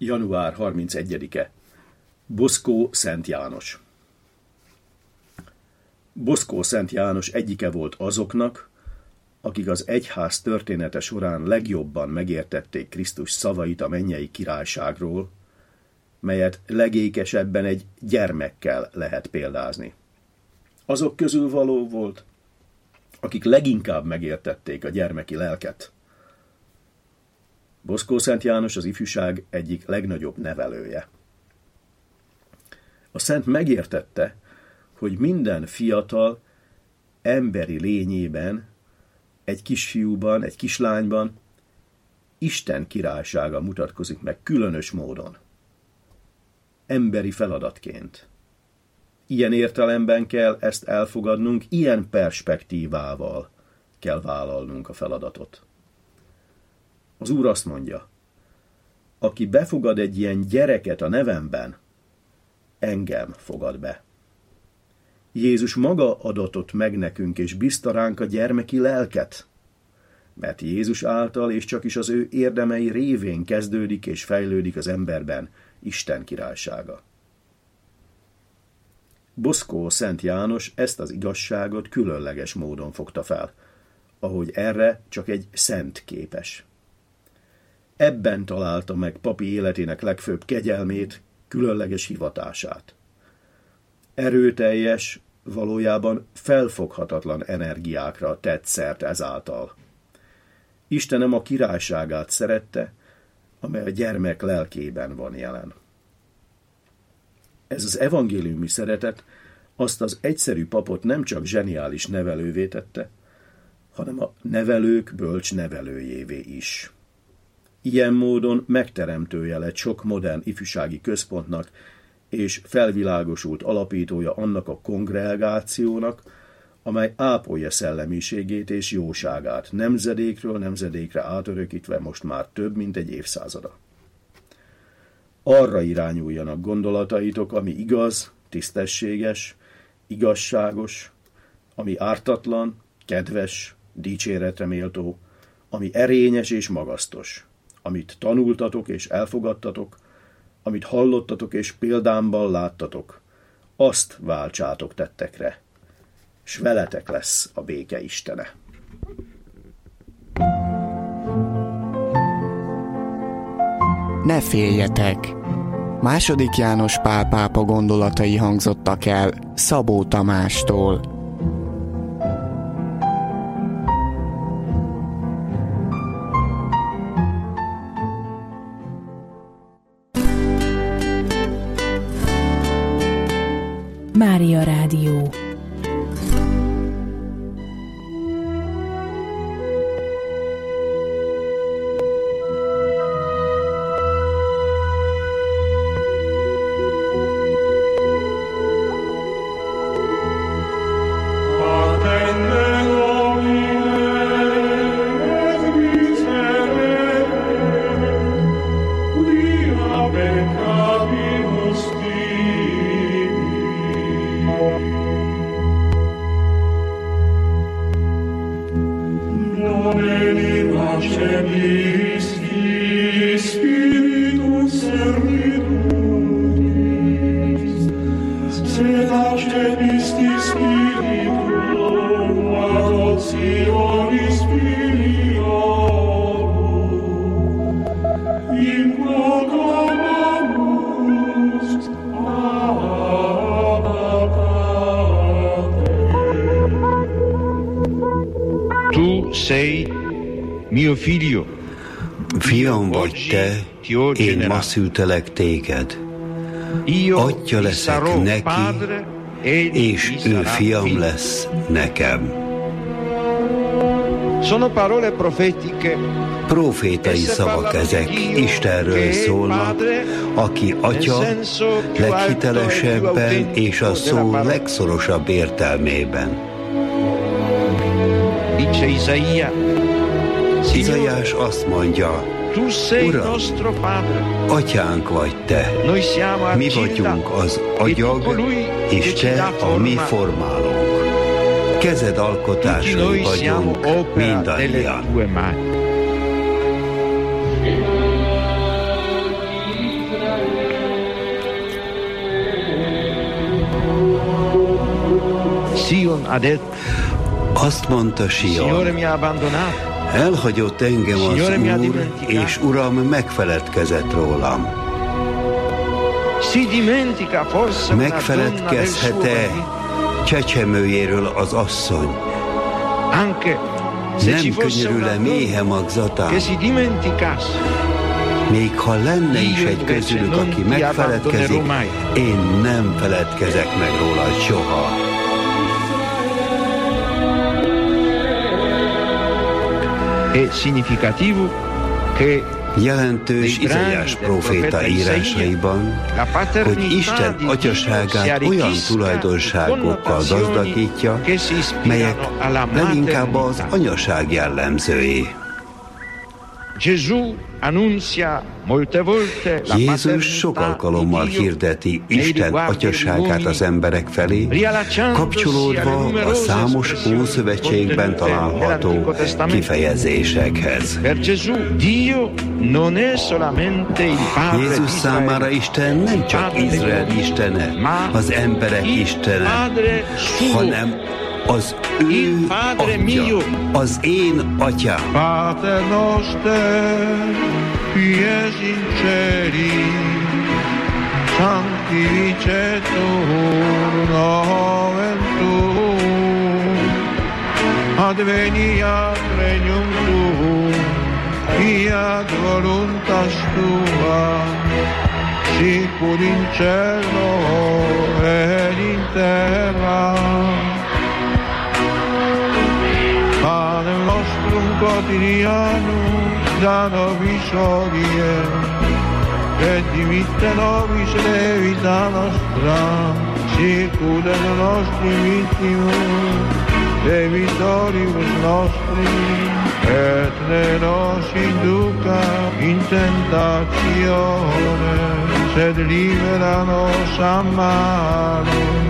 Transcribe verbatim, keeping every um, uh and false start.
január harmincegyedike. Boszkó Szent János. Boszkó Szent János egyike volt azoknak, akik az egyház története során legjobban megértették Krisztus szavait a mennyei királyságról, melyet legékesebben egy gyermekkel lehet példázni. Azok közül való volt, akik leginkább megértették a gyermeki lelket. Boszkó Szent János az ifjúság egyik legnagyobb nevelője. A szent megértette, hogy minden fiatal emberi lényében, egy kisfiúban, egy kislányban Isten királysága mutatkozik meg különös módon. Emberi feladatként. Ilyen értelemben kell ezt elfogadnunk, ilyen perspektívával kell vállalnunk a feladatot. Az Úr azt mondja, aki befogad egy ilyen gyereket a nevemben, engem fogad be. Jézus maga adatott meg nekünk, és bízta ránk a gyermeki lelket, mert Jézus által és csak is az ő érdemei révén kezdődik és fejlődik az emberben Isten királysága. Boszkó Szent János ezt az igazságot különleges módon fogta fel, ahogy erre csak egy szent képes. Ebben találta meg papi életének legfőbb kegyelmét, különleges hivatását. Erőteljes, valójában felfoghatatlan energiákra tett szert ezáltal. Istenem a királyságát szerette, amely a gyermek lelkében van jelen. Ez az evangéliumi szeretet azt az egyszerű papot nem csak zseniális nevelővé tette, hanem a nevelők bölcs nevelőjévé is. Ilyen módon megteremtője lett sok modern ifjúsági központnak, és felvilágosult alapítója annak a kongregációnak, amely ápolja szellemiségét és jóságát, nemzedékről nemzedékre átörökítve most már több mint egy évszázada. Arra irányuljanak gondolataitok, ami igaz, tisztességes, igazságos, ami ártatlan, kedves, dicséretre méltó, ami erényes és magasztos, amit tanultatok és elfogadtatok, amit hallottatok és példámban láttatok, azt váltsátok tettekre, s veletek lesz a béke Istene. Ne féljetek! Második János Pál pápa gondolatai hangzottak el Szabó Tamástól. Mária Rádió. Fiam vagy te, én ma szültelek téged. Atya leszek neki, és ő fiam lesz nekem. Profétai szavak ezek, Istenről szólnak, aki atya leghitelesebben és a szó legszorosabb értelmében. Izaiás azt mondja, Uram, atyánk vagy te, mi vagyunk az agyag, és te a mi formálónk. Kezed alkotásai vagyunk mindannyian. Azt mondta Sion, elhagyott engem az Úr, és Uram megfeledkezett rólam. Megfeledkezhet-e csecsemőjéről az asszony? Nem könyörül-e méhe magzatán? Még ha lenne is egy közülük, aki megfeledkezik, én nem feledkezek meg róla soha. Jelentős Izaiás próféta írásaiban, hogy Isten atyaságát olyan tulajdonságokkal gazdagítja, melyek leginkább az anyaság jellemzői. Jézus sok alkalommal hirdeti Isten atyaságát az emberek felé, kapcsolódva a számos Ószövetségben található kifejezésekhez. Jézus számára Isten nem csak Izrael istene, az emberek istene, hanem az ő atya, az én atyám. Pater noster, qui es in celi, sanctificetur nomen tuum, adveniat regnum tuum, fiat voluntas tua, sicur in cielo et in terra. Panem nostrum quotidianum da nobis hodie, et dimitte nobis levita nostra, sicut et nostri vittimus, debitoribus nostri, et ne nos induca in tentatione, sed libera nos a malo.